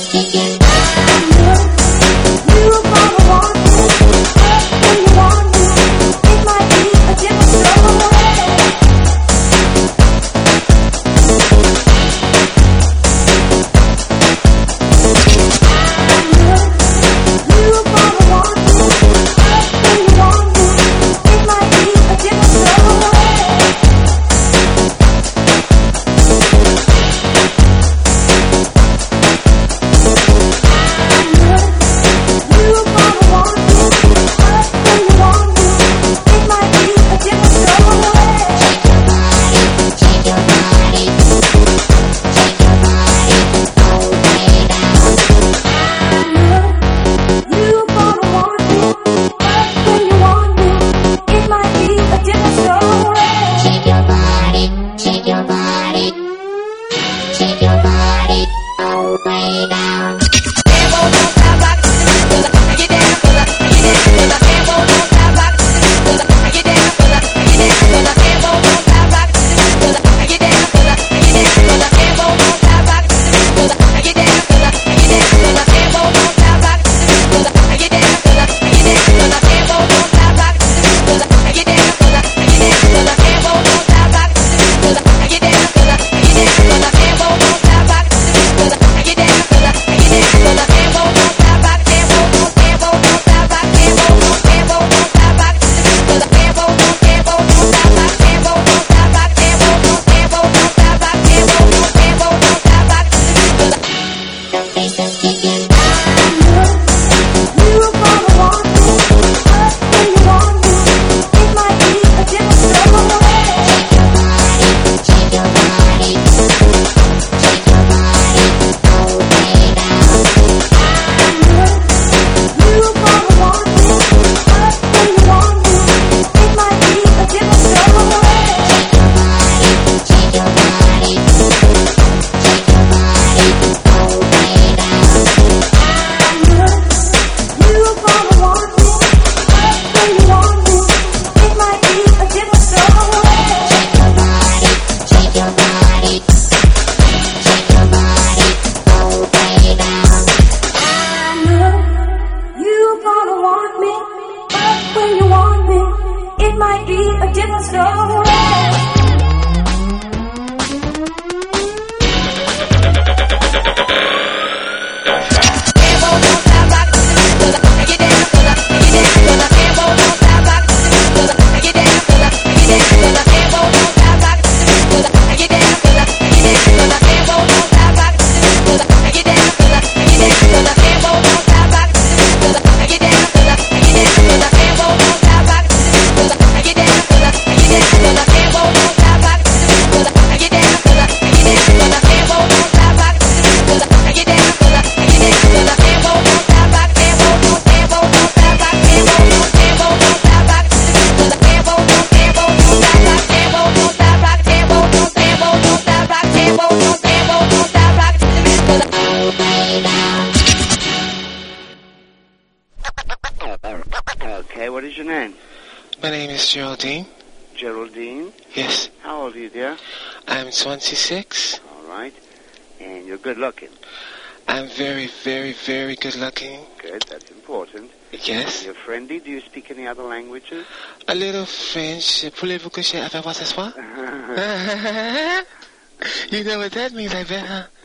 Okay, what is your name? My name is Geraldine. Geraldine? Yes. How old are you, dear? I'm 26. All right. And you're good looking? I'm very, very, very good looking. Good, that's important. Yes. You're friendly. Do you speak any other languages? A little French. Voulez-vous coucher avec moi ce soir? You know what that means, I bet, huh?